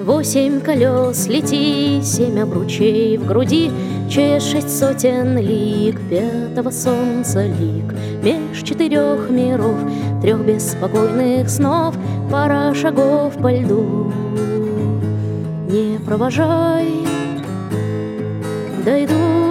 8 колес, лети, 7 обручей в груди, через 6 сотен лиг, 5-го солнца лик, меж 4 миров, 3 беспокойных снов, пара шагов по льду. Не провожай, дойду.